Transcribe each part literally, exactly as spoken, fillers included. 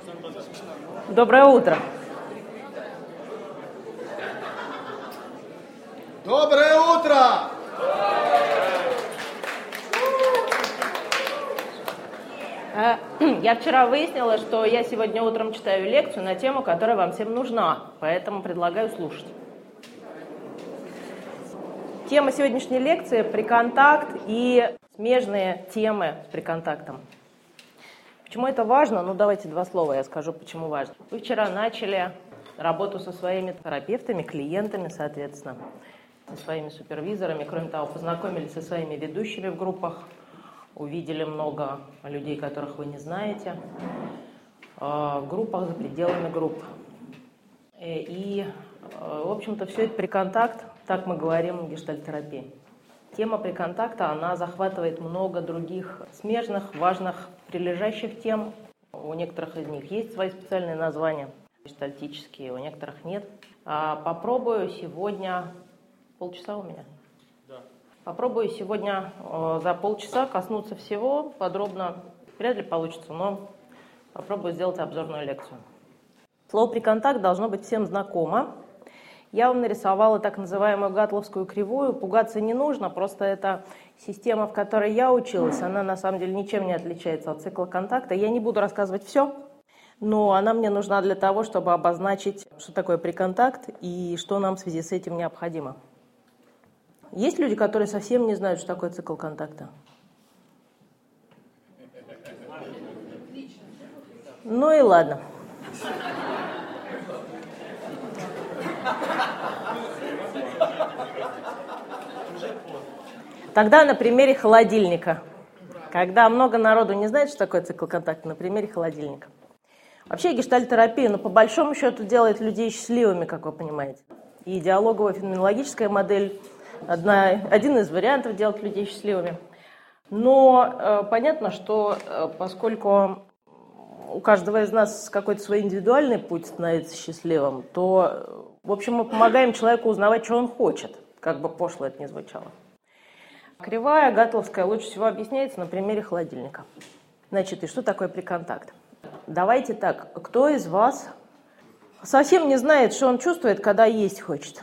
Доброе утро. Доброе утро! Я вчера выяснила, что я сегодня утром читаю лекцию на тему, которая вам всем нужна, поэтому предлагаю слушать. Тема сегодняшней лекции – приконтакт и смежные темы с приконтактом. Почему это важно? Ну, давайте два слова я скажу, почему важно. Вы вчера начали работу со своими терапевтами, клиентами, соответственно, со своими супервизорами. Кроме того, познакомились со своими ведущими в группах, увидели много людей, которых вы не знаете, в группах, за пределами групп. И, в общем-то, все это приконтакт, так мы говорим в гештальт-терапии. Тема приконтакта, она захватывает много других смежных, важных, прилежащих тем. У некоторых из них есть свои специальные названия, гештальтические, у некоторых нет. А попробую сегодня... Полчаса у меня? Да. Попробую сегодня э, за полчаса коснуться всего подробно. Вряд ли получится, но попробую сделать обзорную лекцию. Слово «приконтакт» должно быть всем знакомо. Я вам нарисовала так называемую гатловскую кривую. Пугаться не нужно, просто это система, в которой я училась. Она на самом деле ничем не отличается от цикла контакта. Я не буду рассказывать все, но она мне нужна для того, чтобы обозначить, что такое приконтакт и что нам в связи с этим необходимо. Есть люди, которые совсем не знают, что такое цикл контакта? Ну и ладно. Тогда на примере холодильника. Когда много народу не знает, что такое цикл контакта, на примере холодильника. Вообще гештальт-терапия, ну, по большому счету, делает людей счастливыми, как вы понимаете. И диалоговая феноменологическая модель одна, один из вариантов делать людей счастливыми. Но э, понятно, что э, поскольку у каждого из нас какой-то свой индивидуальный путь становится счастливым, то, в общем, мы помогаем человеку узнавать, что он хочет, как бы пошло это ни звучало. Кривая гатловская лучше всего объясняется на примере холодильника. Значит, и что такое приконтакт? Давайте так, кто из вас совсем не знает, что он чувствует, когда есть хочет?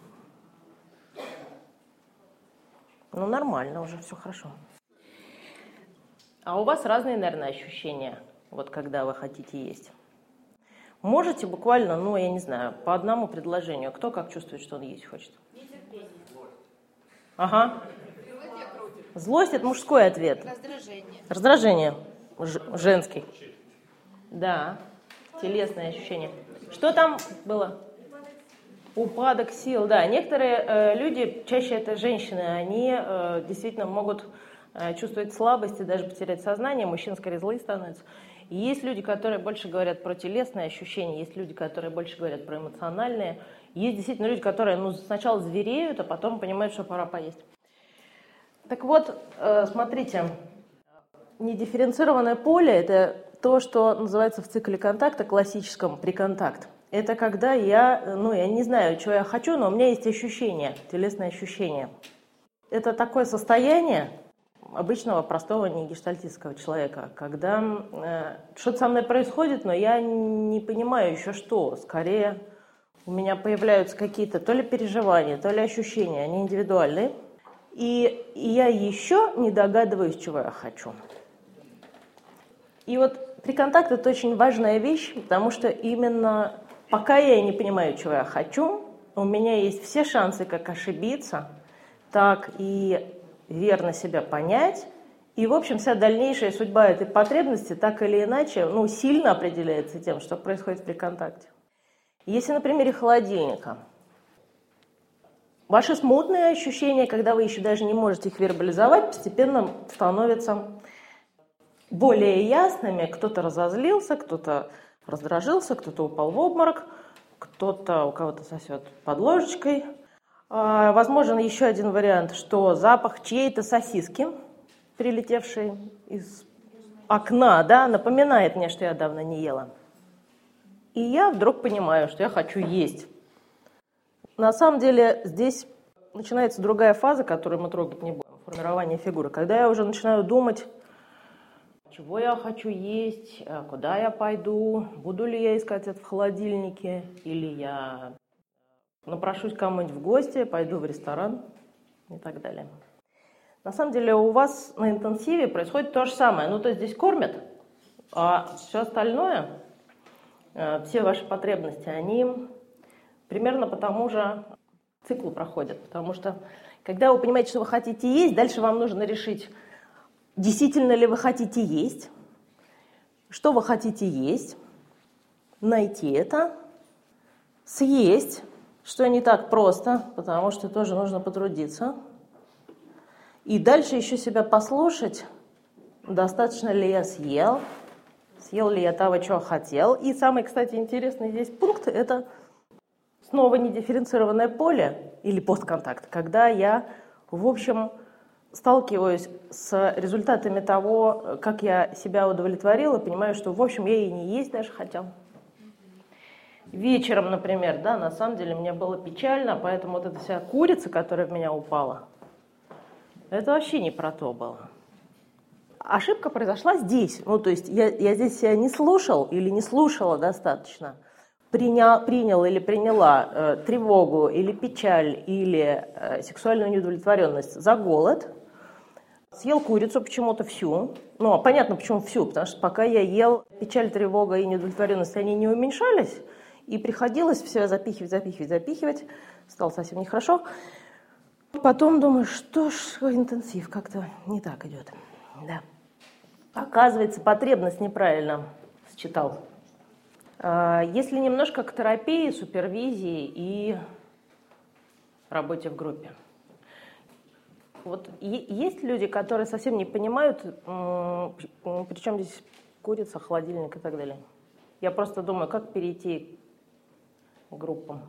Ну, нормально, уже все хорошо. А у вас разные, наверное, ощущения, вот когда вы хотите есть. Можете буквально, ну, я не знаю, по одному предложению, кто как чувствует, что он есть хочет? Нетерпение. Ага. Злость – это мужской ответ. Раздражение. Раздражение. Ж- женский. Да. Телесное ощущение. Что там было? Упадок сил. Да. Некоторые э, люди, чаще это женщины, они э, действительно могут э, чувствовать слабость и даже потерять сознание. Мужчины скорее злые становятся. И есть люди, которые больше говорят про телесные ощущения, есть люди, которые больше говорят про эмоциональные. Есть действительно люди, которые ну, сначала звереют, а потом понимают, что пора поесть. Так вот, смотрите, недифференцированное поле – это то, что называется в цикле контакта классическом приконтакт. Это когда я, ну, я не знаю, чего я хочу, но у меня есть ощущение, телесное ощущение. Это такое состояние обычного, простого, не гештальтистского человека, когда э, что-то со мной происходит, но я не понимаю еще что. Скорее, у меня появляются какие-то то ли переживания, то ли ощущения, они индивидуальные. И, и я еще не догадываюсь, чего я хочу. И вот приконтакт – это очень важная вещь, потому что именно пока я не понимаю, чего я хочу, у меня есть все шансы как ошибиться, так и верно себя понять. И, в общем, вся дальнейшая судьба этой потребности так или иначе ну, сильно определяется тем, что происходит при контакте. Если на примере холодильника. Ваши смутные ощущения, когда вы еще даже не можете их вербализовать, постепенно становятся более ясными. Кто-то разозлился, кто-то раздражился, кто-то упал в обморок, кто-то у кого-то сосет под ложечкой. Возможен еще один вариант, что запах чьей-то сосиски, прилетевшей из окна, да, напоминает мне, что я давно не ела. И я вдруг понимаю, что я хочу есть. На самом деле здесь начинается другая фаза, которую мы трогать не будем, формирование фигуры. Когда я уже начинаю думать, чего я хочу есть, куда я пойду, буду ли я искать это в холодильнике, или я напрошусь кому-нибудь в гости, пойду в ресторан и так далее. На самом деле у вас на интенсиве происходит то же самое. Ну, то есть здесь кормят, а все остальное, все ваши потребности, они примерно по тому же циклу проходят. Потому что, когда вы понимаете, что вы хотите есть, дальше вам нужно решить, действительно ли вы хотите есть, что вы хотите есть, найти это, съесть, что не так просто, потому что тоже нужно потрудиться. И дальше еще себя послушать, достаточно ли я съел, съел ли я того, чего хотел. И самый, кстати, интересный здесь пункт – это снова недифференцированное поле или постконтакт, когда я, в общем, сталкиваюсь с результатами того, как я себя удовлетворила, понимаю, что, в общем, я и не есть даже хотел. Вечером, например, да, на самом деле мне было печально, поэтому вот эта вся курица, которая в меня упала, это вообще не про то было. Ошибка произошла здесь. Ну, то есть я, я здесь себя не слушал или не слушала достаточно. Принял, принял или приняла э, тревогу или печаль или э, сексуальную неудовлетворенность за голод. Съел курицу почему-то всю. Ну, понятно, почему всю, потому что пока я ел, печаль, тревога и неудовлетворенность, они не уменьшались. И приходилось все запихивать, запихивать, запихивать. Стало совсем нехорошо. Потом думаю, что ж, интенсив как-то не так идет. Да. Оказывается, потребность неправильно считал. Если немножко к терапии, супервизии и работе в группе. Вот есть люди, которые совсем не понимают, при чем здесь курица, холодильник и так далее. Я просто думаю, как перейти к группам.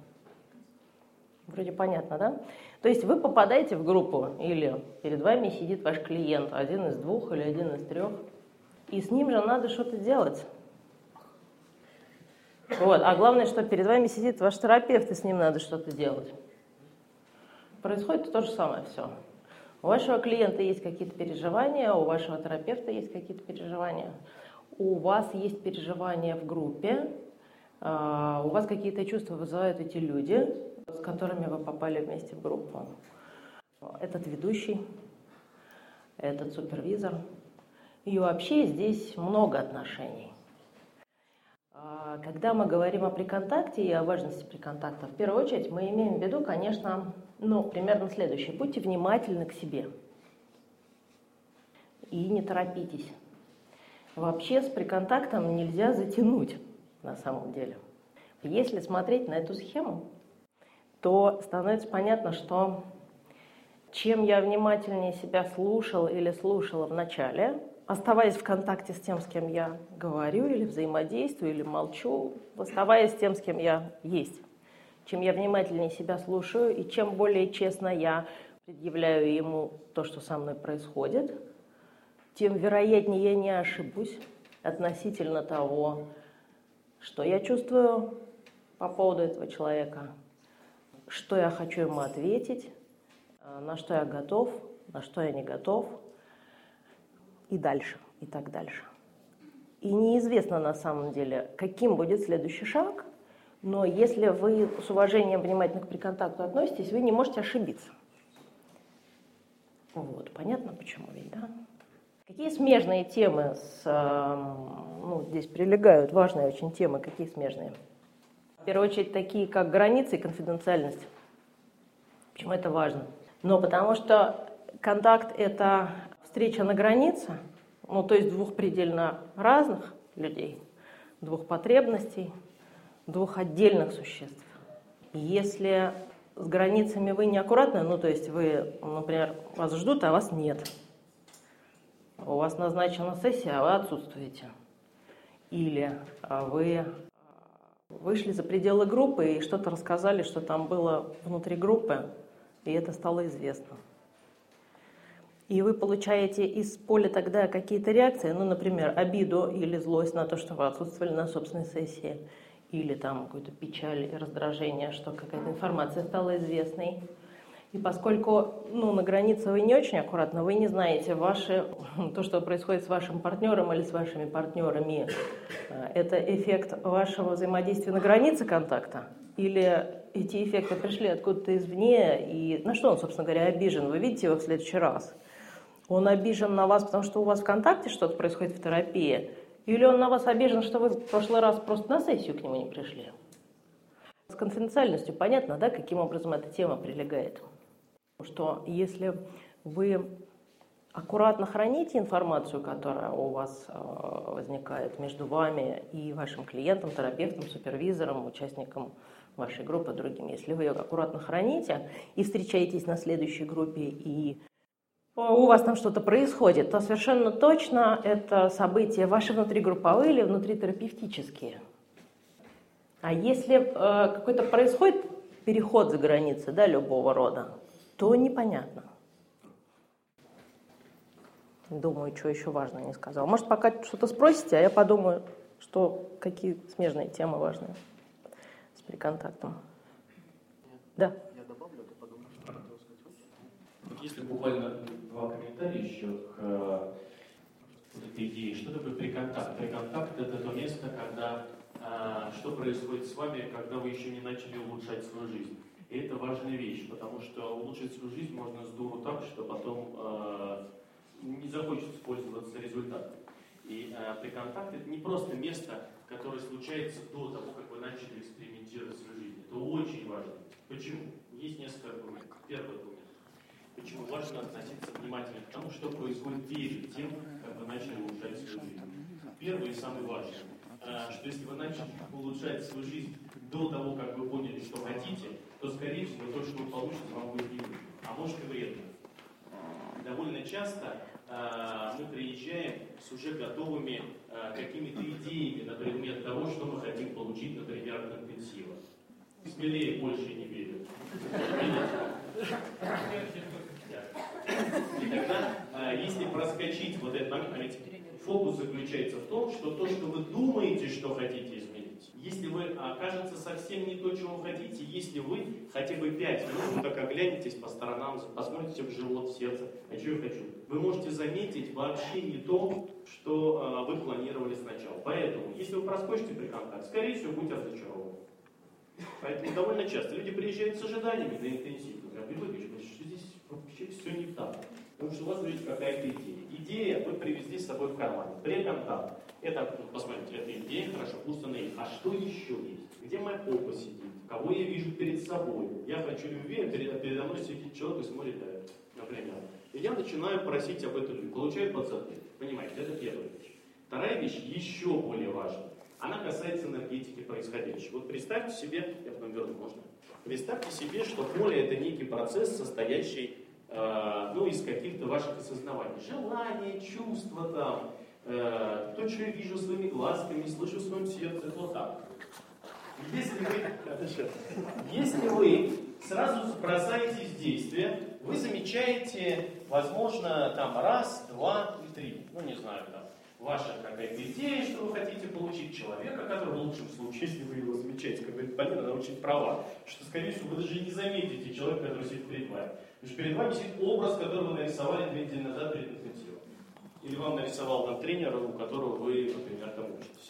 Вроде понятно, да? То есть вы попадаете в группу, или перед вами сидит ваш клиент, один из двух или один из трех, и с ним же надо что-то делать. Вот. А главное, что перед вами сидит ваш терапевт, и с ним надо что-то делать. Происходит то же самое все. У вашего клиента есть какие-то переживания, у вашего терапевта есть какие-то переживания, у вас есть переживания в группе, у вас какие-то чувства вызывают эти люди, с которыми вы попали вместе в группу. Этот ведущий, этот супервизор. И вообще здесь много отношений. Когда мы говорим о приконтакте и о важности приконтакта, в первую очередь мы имеем в виду, конечно, ну, примерно следующее. Будьте внимательны к себе. И не торопитесь. Вообще с приконтактом нельзя затянуть на самом деле. Если смотреть на эту схему, то становится понятно, что чем я внимательнее себя слушал или слушала в начале, оставаясь в контакте с тем, с кем я говорю, или взаимодействую, или молчу, оставаясь с тем, с кем я есть, чем я внимательнее себя слушаю, и чем более честно я предъявляю ему то, что со мной происходит, тем вероятнее я не ошибусь относительно того, что я чувствую по поводу этого человека, что я хочу ему ответить, на что я готов, на что я не готов, и дальше, и так дальше. И неизвестно на самом деле, каким будет следующий шаг, но если вы с уважением внимательно к приконтакту относитесь, вы не можете ошибиться. Вот, понятно почему ведь, да? Какие смежные темы с, ну, здесь прилегают, важные очень темы, какие смежные? В первую очередь такие, как границы и конфиденциальность. Почему это важно? Ну, потому что контакт – это встреча на границе, ну, то есть двух предельно разных людей, двух потребностей, двух отдельных существ. Если с границами вы неаккуратны, ну, то есть вы, например, вас ждут, а вас нет. У вас назначена сессия, а вы отсутствуете. Или вы вышли за пределы группы и что-то рассказали, что там было внутри группы, и это стало известно. И вы получаете из поля тогда какие-то реакции, ну, например, обиду или злость на то, что вы отсутствовали на собственной сессии, или там какую-то печаль и раздражение, что какая-то информация стала известной. И поскольку ну, на границе вы не очень аккуратно, вы не знаете ваши, то, что происходит с вашим партнером или с вашими партнерами, это эффект вашего взаимодействия на границе контакта? Или эти эффекты пришли откуда-то извне, и на что он, собственно говоря, обижен? Вы видите его в следующий раз. Он обижен на вас, потому что у вас в контакте что-то происходит в терапии? Или он на вас обижен, что вы в прошлый раз просто на сессию к нему не пришли? С конфиденциальностью понятно, да, каким образом эта тема прилегает? Что если вы аккуратно храните информацию, которая у вас возникает между вами и вашим клиентом, терапевтом, супервизором, участником вашей группы, другим, если вы ее аккуратно храните и встречаетесь на следующей группе, и у вас там что-то происходит, то совершенно точно это события ваши внутригрупповые или внутритерапевтические. А если э, какой-то происходит переход за границы, да, любого рода, то непонятно. Думаю, что еще важно не сказал. Может, пока что-то спросите, а я подумаю, что какие смежные темы важные с приконтактом. Да. Я добавлю, ты подумаешь, что хотел сказать. Если буквально два комментария еще к э, вот этой идее. Что такое приконтакт? Приконтакт — это то место, когда э, что происходит с вами, когда вы еще не начали улучшать свою жизнь. И это важная вещь, потому что улучшить свою жизнь можно здорово так, что потом э, не захочется пользоваться результатом. И э, приконтакт — это не просто место, которое случается до того, как вы начали экспериментировать в своей жизни. Это очень важно. Почему? Есть несколько аргументов. Первый аргумент. Почему важно относиться внимательно к тому, что происходит перед тем, как вы начали улучшать свою жизнь. Первый и самый важный, что если вы начали улучшать свою жизнь до того, как вы поняли, что хотите, то, скорее всего, то, что вы получите, вам будет не нужно, а может и вредно. Довольно часто мы приезжаем с уже готовыми какими-то идеями на предмет того, что мы хотим получить, например, от интенсива. Смелее, больше не верю. И тогда, если проскочить вот этот момент, ведь фокус заключается в том, что то, что вы думаете, что хотите изменить, если вы окажется совсем не то, чего вы хотите, если вы хотя бы пять минут так оглянетесь по сторонам, посмотрите в живот, в сердце, а что я хочу, вы можете заметить вообще не то, что вы планировали сначала. Поэтому, если вы проскочите приконтакт, скорее всего, будете разочарованы. Поэтому довольно часто люди приезжают с ожиданиями на интенсив. Говорят, что здесь вообще все не так. Потому что у вас есть какая-то идея. Идея вы привезли с собой в кармане. Приконтакт. Это, посмотрите, эта идея, хорошо, пусть она есть. А что еще есть? Где моя попа сидит? Кого я вижу перед собой? Я хочу любви, а передо мной сидит человек и смотрит, например. И я начинаю просить об этом любви. Получаю подзатыльник. Понимаете, это первая вещь. Вторая вещь еще более важная. Она касается энергетики происходящего. Вот представьте себе, я потом верну, можно? Представьте себе, что поле — это некий процесс, состоящий э, ну, из каких-то ваших осознаваний. Желания, чувства там, э, то, что я вижу своими глазками, слышу в своем сердце, это вот так. Если вы, если вы сразу бросаетесь в действие, вы замечаете, возможно, там раз, два и три, ну не знаю, там, ваша какая-то идея, что вы хотите получить человека, который в лучшем случае, если вы его замечаете, как говорит Полина, она очень права, что, скорее всего, вы даже не заметите человека, который сидит перед вами. Потому что перед вами сидит образ, который вы нарисовали две недели назад перед интенсивом. Или вам нарисовал там тренер, у которого вы, например, там учитесь.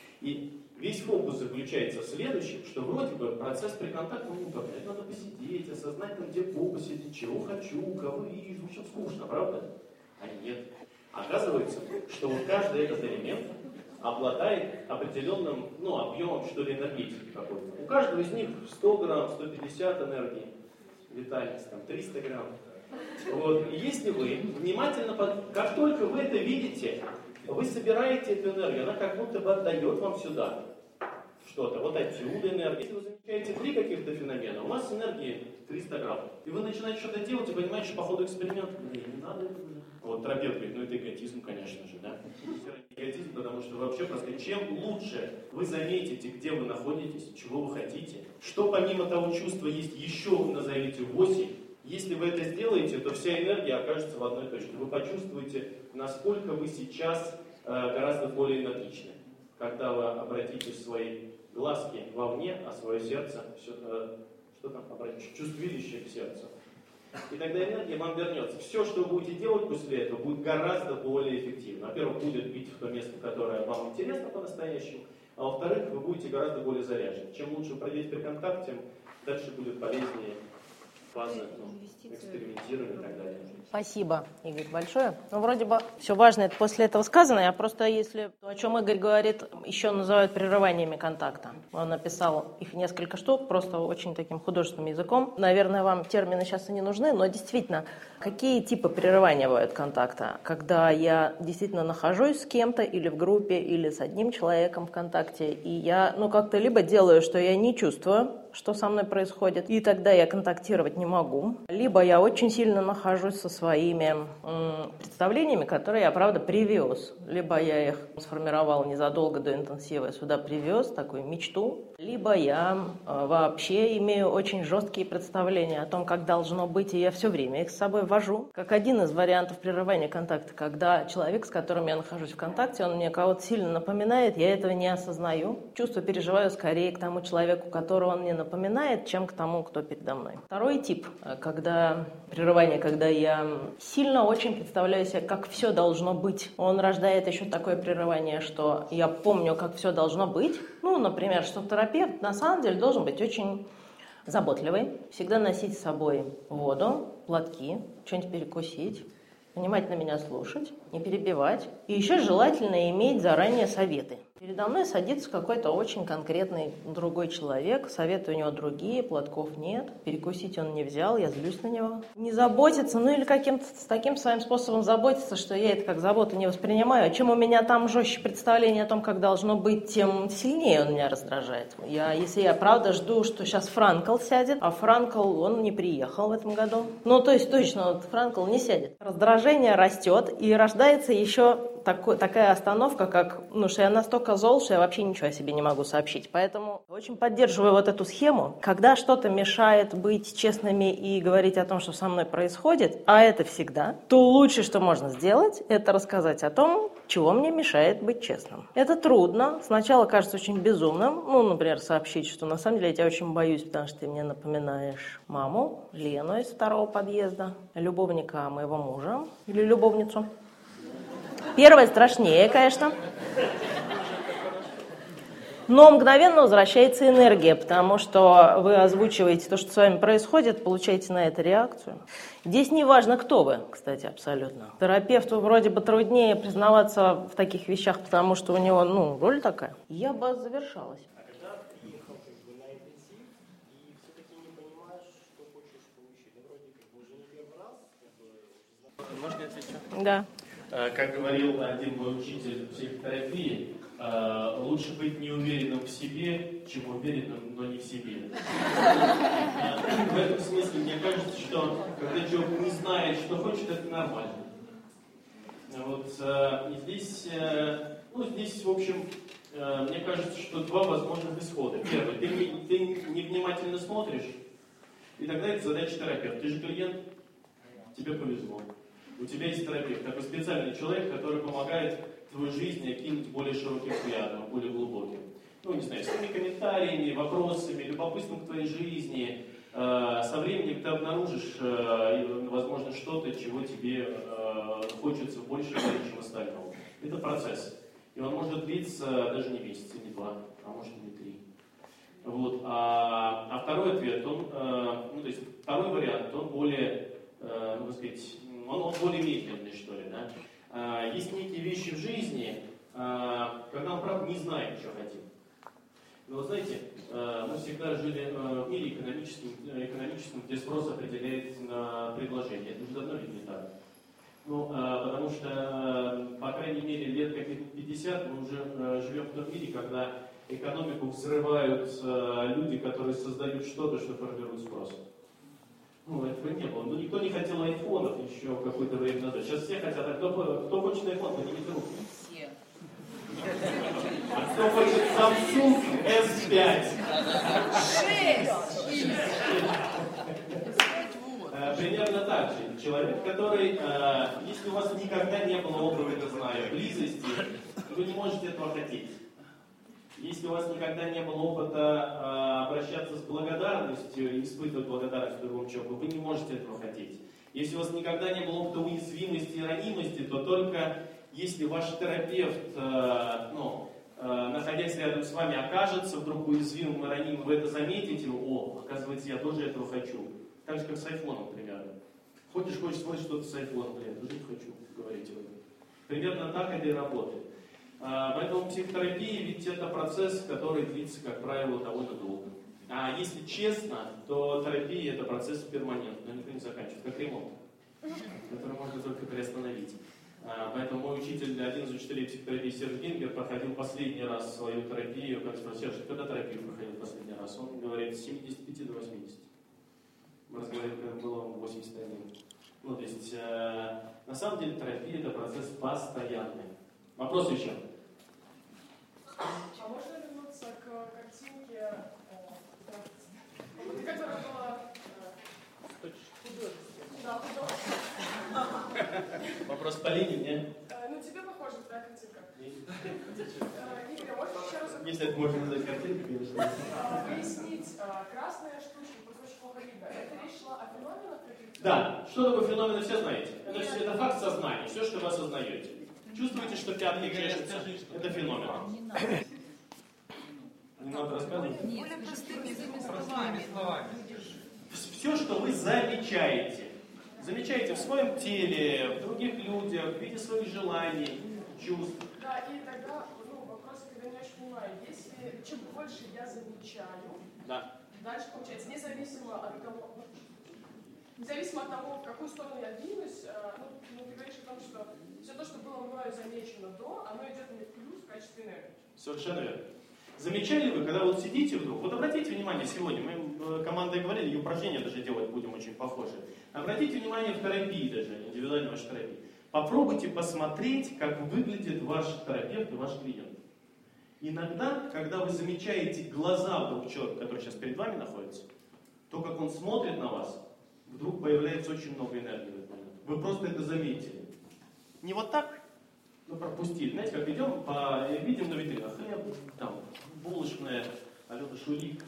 И весь фокус заключается в следующем, что вроде бы процесс приконтакта, ну, как это надо посидеть, осознать, там, где попа сидит, чего хочу, кого вижу, очень скучно, правда? А нет. Оказывается, что вот каждый этот элемент обладает определенным, ну, объемом, что ли, энергетики какой-то. У каждого из них сто грамм, сто пятьдесят энергии, витальность, там, триста грамм. Вот. И если вы внимательно, под... как только вы это видите, вы собираете эту энергию, она как будто бы отдает вам сюда что-то. Вот отсюда энергия. Если вы замечаете три каких-то феномена, у вас энергии триста грамм. И вы начинаете что-то делать и понимаете, что по ходу эксперимента, не, не надо это. Вот терапевт говорит, ну это эготизм, конечно же, да? Эготизм, потому что вообще просто чем лучше вы заметите, где вы находитесь, чего вы хотите, что помимо того чувства есть еще, вы назовите восемь, если вы это сделаете, то вся энергия окажется в одной точке. Вы почувствуете, насколько вы сейчас э, гораздо более энергичны. Когда вы обратите свои глазки вовне, а свое сердце, все, э, что там, обратите, чувствилище к сердцу, И тогда энергия вам вернется. Все, что вы будете делать после этого, будет гораздо более эффективно. Во-первых, будет бить в то место, которое вам интересно по-настоящему, а во-вторых, вы будете гораздо более заряжены. Чем лучше вы пройдете при контакте, тем дальше будет полезнее фазы, ну, экспериментирования и так далее. Спасибо, Игорь, большое. Ну, вроде бы все важное это после этого сказано. Я просто, если то, о чем Игорь говорит, еще называют прерываниями контакта. Он написал их несколько штук, просто очень таким художественным языком. Наверное, вам термины сейчас и не нужны, но действительно, какие типы прерывания бывают контакта? Когда я действительно нахожусь с кем-то или в группе, или с одним человеком в контакте, и я, ну, как-то либо делаю, что я не чувствую, что со мной происходит, и тогда я контактировать не могу. Либо я очень сильно нахожусь со своими м, представлениями, которые я, правда, привез. Либо я их сформировал незадолго до интенсива, сюда привез, такую мечту. Либо я э, вообще имею очень жесткие представления о том, как должно быть, и я все время их с собой вожу. Как один из вариантов прерывания контакта, когда человек, с которым я нахожусь в контакте, он мне кого-то сильно напоминает, я этого не осознаю. Чувство переживаю скорее к тому человеку, которого он мне напоминает, чем к тому, кто передо мной. Второй тип, когда прерывание, когда я сильно очень представляю себе, как все должно быть. Он рождает еще такое прерывание, что я помню, как все должно быть. Ну, например, что терапевт на самом деле должен быть очень заботливый, всегда носить с собой воду, платки, что-нибудь перекусить, внимательно меня слушать, не перебивать. И еще желательно иметь заранее советы. Передо мной садится какой-то очень конкретный другой человек, советы у него другие, платков нет, перекусить он не взял, я злюсь на него. Не заботиться, ну или каким-то с таким своим способом заботиться, что я это как заботу не воспринимаю. А чем у меня там жестче представление о том, как должно быть, тем сильнее он меня раздражает. Я, если я правда жду, что сейчас Франкл сядет, а Франкл, он не приехал в этом году. Ну, то есть точно, вот Франкл не сядет. Раздражение растет, и рождается еще такой, такая остановка, как, ну, что я настолько зол, что я вообще ничего о себе не могу сообщить. Поэтому очень поддерживаю вот эту схему. Когда что-то мешает быть честными и говорить о том, что со мной происходит, а это всегда, то лучшее, что можно сделать, это рассказать о том, чего мне мешает быть честным. Это трудно. Сначала кажется очень безумным. Ну, например, сообщить, что на самом деле я тебя очень боюсь, потому что ты мне напоминаешь маму, Лену из второго подъезда, любовника моего мужа или любовницу. Первое страшнее, конечно. Но мгновенно возвращается энергия, потому что вы озвучиваете то, что с вами происходит, получаете на это реакцию. Здесь не важно, кто вы, кстати, абсолютно. Терапевту вроде бы труднее признаваться в таких вещах, потому что у него, ну, роль такая. Я бы завершалась. А когда приехал как бы на интенсив и все-таки не понимаешь, что хочешь получить, ну, вроде как бы уже не первый раз, как бы... Можно я отвечу? Да. Как говорил один мой учитель психотерапии, лучше быть неуверенным в себе, чем уверенным, но не в себе. В этом смысле мне кажется, что когда человек не знает, что хочет, это нормально. Вот, и здесь, ну, здесь, в общем, мне кажется, что два возможных исхода. Первый, ты, ты невнимательно смотришь, и тогда это задача терапевта. Ты же клиент, тебе повезло. У тебя есть терапевт, такой специальный человек, который помогает твою жизнь окинуть более широким взглядом, более глубоким. Ну, не знаю, своими комментариями, вопросами, любопытством к твоей жизни. Со временем ты обнаружишь, возможно, что-то, чего тебе хочется больше, чем остального. Это процесс. И он может длиться даже не месяц, не два, а может и не три. Вот. А, а второй ответ, он, ну, то есть второй вариант, он более, ну, так сказать, Он, он более медленный, что ли, да? А, есть некие вещи в жизни, а, когда мы, правда, не знаем, что хотим. Но, вот знаете, а, мы всегда жили а, в мире экономическом, экономическом, где спрос определяет на предложение. Это уже давно ведь не так. Ну, а, потому что, а, по крайней мере, лет каких-то пятьдесят мы уже а, живем в том мире, когда экономику взрывают а, люди, которые создают что-то, что формирует спрос. Ну, этого не было. Ну, никто не хотел айфонов еще какое-то время назад. Сейчас все хотят. А кто, кто хочет айфон, поднимите руку. Все. А кто хочет Samsung эс пять? Шесть. Примерно так же. Человек, который, если у вас никогда не было опыта, знаю, близости, вы не можете этого хотеть. Если у вас никогда не было опыта э, обращаться с благодарностью и испытывать благодарность к другому человеку, вы не можете этого хотеть. Если у вас никогда не было опыта уязвимости и ранимости, то только если ваш терапевт, э, ну, э, находясь рядом с вами, окажется вдруг уязвимым и ранимым, вы это заметите, о, оказывается, я тоже этого хочу. Так же, как с айфоном примерно. Ходишь, хочешь смотреть что-то с айфоном, блин, тоже не хочу говорить об этом. Примерно так это и работает. А, поэтому психотерапия, ведь это процесс, который длится, как правило, довольно долго. А если честно, то терапия это процесс перманентный, никто не заканчивается, как ремонт, который можно только приостановить. А, поэтому мой учитель, один из учителей психотерапии Серж Гингер, проходил последний раз свою терапию. Как спросил, Серж, когда терапию проходил последний раз? Он говорит, с семидесяти пяти до восьмидесяти. Мы разговаривали, когда было восемьдесят один. Ну, то есть, э, на самом деле, терапия это процесс постоянный. Вопрос еще? А можно вернуться к картинке, э, которая была э, художественной? Да, художественной. Вопрос по линии, нет? Э, ну, тебе похожа твоя картинка. Э, Игорь, можешь еще раз... Если это можно назвать картинкой, конечно. Э, пояснить, э, красная штучка, просто очень плохо видно. Это речь шла о феноменах каких-то? Да. Что такое феномены, все знаете. Это, это факт сознания, все, что вы осознаете. Чувствуете, что пятки чешется? Это феномен. Не надо рассказывать? Более простыми словами. Все, что вы замечаете. Замечаете в своем теле, в других людях, в виде своих желаний, чувств. Да, и тогда ну, вопрос, когда не очень понимаю, если чем больше я замечаю, Да. дальше получается, независимо от того, независимо от того, в какую сторону я двинусь, ну, ну, ты говоришь о том, что все то, что было мною замечено до, оно идет мне в плюс в качестве энергии. Совершенно верно. Замечали вы, когда вот сидите вдруг, вот обратите внимание сегодня, мы командой говорили, и упражнения даже делать будем очень похожи. Обратите внимание в терапии даже, индивидуальной вашей терапии. Попробуйте посмотреть, как выглядит ваш терапевт и ваш клиент. Иногда, когда вы замечаете глаза вдруг человека, который сейчас перед вами находится, то, как он смотрит на вас, вдруг появляется очень много энергии в этот момент. Вы просто это заметили. Не вот так, ну пропустили. Знаете, как идем, по, видим на витринах хлеб, там, булочная, Алена Шулик.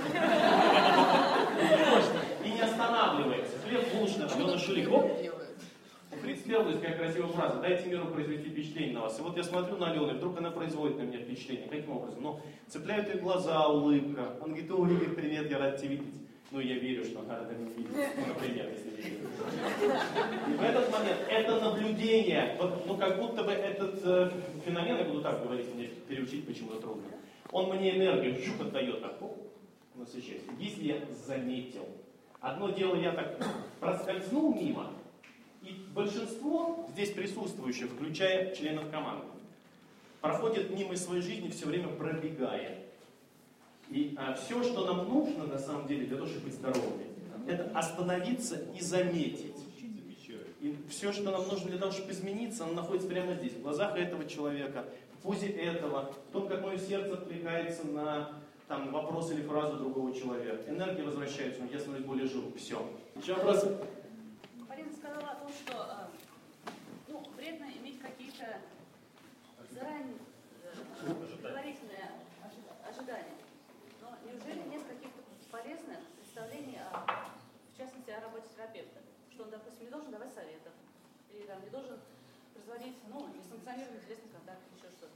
И не останавливается. Хлеб, булочная, Алена Шулик. Оп. тридцать первая такая красивая фраза. Дайте миру произвести впечатление на вас. И вот я смотрю на Алену, и вдруг она производит на меня впечатление. Каким образом? Ну, цепляют ее глаза, улыбка. Он говорит, о, Игорь, привет, я рад тебя видеть. Ну, я верю, что она рада меня видеть. Ну, например, если не верю. И в этот момент это наблюдение, вот, ну, как будто бы этот э, феномен, я буду так говорить, мне переучить почему-то трудно. Он мне энергию жук отдает, так, оп, насыщаюсь. Если я заметил. Одно дело, я так проскользнул мимо, и большинство здесь присутствующих, включая членов команды, проходят мимо своей жизни, все время пробегая. И а, все, что нам нужно, на самом деле, для того, чтобы быть здоровыми, это остановиться и заметить. И все, что нам нужно для того, чтобы измениться, оно находится прямо здесь, в глазах этого человека, в позе этого, в том, как мое сердце откликается на там, вопрос или фразу другого человека. Энергия возвращается, я становлюсь более живым. Все. Еще вопросы? Полина сказала о том, что ну, вредно иметь какие-то заранее предварительные ожидания. Но неужели нет каких-то полезных представлений, о, в частности, о работе терапевта? Что он, допустим, не должен давать советов, или там, не должен производить ну, несанкционированный телесный контакт, еще что-то.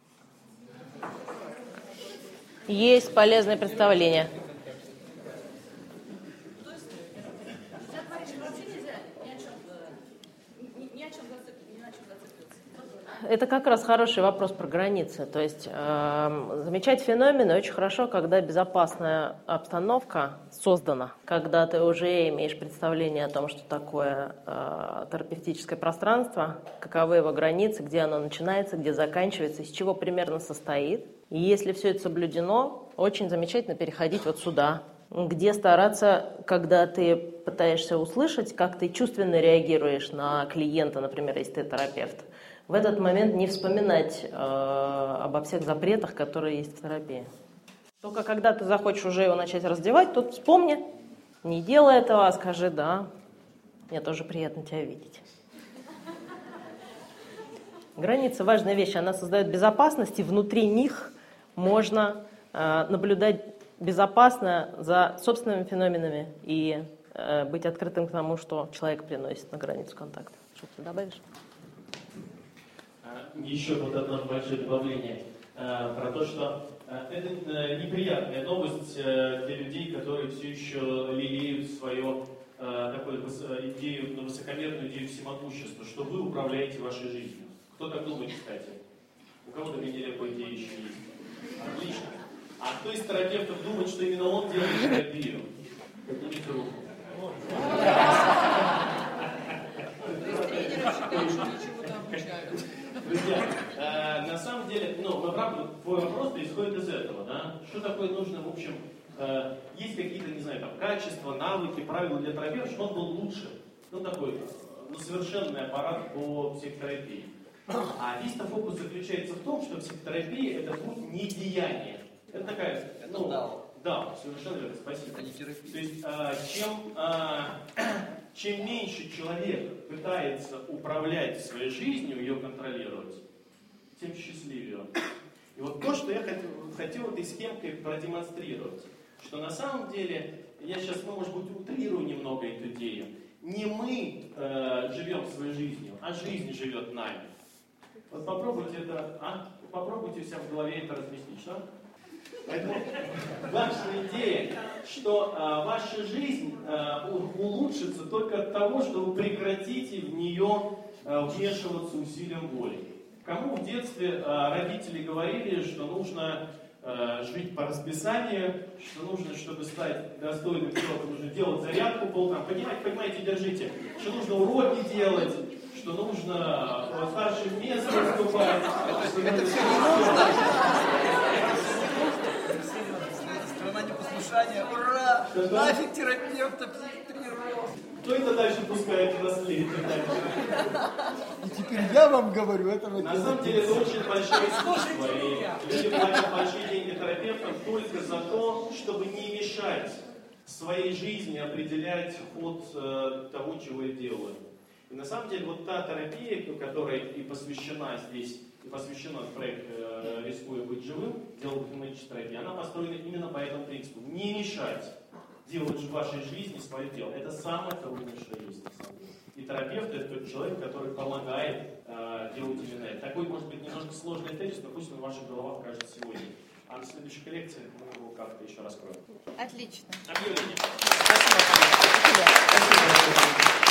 Есть полезные представления. То есть, за творчество вообще нельзя ни о чем, ни, ни о чем зацикливаться. Ни на чем зацикливаться. Это как раз хороший вопрос про границы. То есть э, замечать феномены очень хорошо, когда безопасная обстановка создана, когда ты уже имеешь представление о том, что такое э, терапевтическое пространство, каковы его границы, где оно начинается, где заканчивается, из чего примерно состоит. И если все это соблюдено, очень замечательно переходить вот сюда, где стараться, когда ты пытаешься услышать, как ты чувственно реагируешь на клиента, например, если ты терапевт, в этот момент не вспоминать э, обо всех запретах, которые есть в терапии. Только когда ты захочешь уже его начать раздевать, тут вспомни, не делай этого, а скажи «да, мне тоже приятно тебя видеть». Граница – важная вещь, она создает безопасность, и внутри них можно э, наблюдать безопасно за собственными феноменами и э, быть открытым к тому, что человек приносит на границу контакта. Что ты добавишь? Еще вот одно большое добавление про то, что это неприятная новость для людей, которые все еще лелеют свою такую идею, высокомерную идею всемогущества, что вы управляете вашей жизнью. Кто так думает, кстати? У кого-то нелепая идея еще есть. Отлично. А кто из терапевтов думает, что именно он делает терапию? Поднимите руку. Друзья, э, на самом деле, ну, правда, твой вопрос исходит из этого, да? Что такое нужно, в общем, э, есть какие-то, не знаю, там, качества, навыки, правила для терапевта, чтобы он был лучше. Ну, такой, ну, совершенный аппарат по психотерапии. А весь фокус заключается в том, что психотерапия — это путь не деяния. Это такая, ну, да, совершенно верно, спасибо. То есть, э, чем... Э, Чем меньше человек пытается управлять своей жизнью, ее контролировать, тем счастливее он. И вот то, что я хотел, хотел этой схемкой продемонстрировать, что на самом деле, я сейчас, ну, может быть, утрирую немного эту идею, не мы э, живем своей жизнью, а жизнь живет нами. Вот попробуйте это, а? Попробуйте у себя в голове это разместить, что? Поэтому ваша идея, что э, ваша жизнь э, улучшится только от того, что вы прекратите в нее э, вмешиваться усилием воли. Кому в детстве э, родители говорили, что нужно э, жить по расписанию, что нужно, чтобы стать достойным человеком, нужно делать зарядку по утрам, понимаете, понимаете, держите, что нужно уроки делать, что нужно в старшем месте выступать, что нужно... Ура! Нафиг терапевта, тренировок. Кто это дальше пускает в наследие? И теперь я вам говорю, этого На самом деле это очень большое искусство. И люди платят большие деньги терапевтам только за то, чтобы не мешать своей жизни определять ход э, того, чего я делаю. И на самом деле вот та терапия, которая и посвящена здесь, и посвящена проект э, «Рискуя быть живым», диалогофонетической терапии, она построена именно по этому принципу. Не мешать делать в вашей жизни свое дело. Это самое трудное, что есть на самом деле. И терапевт — это тот человек, который помогает э, делать именно это. Такой, может быть, немножко сложный тезис, но пусть он в ваших головах окажется сегодня. А на следующих лекциях мы его как-то еще раскроем. Отлично. Объявление. Спасибо. Спасибо.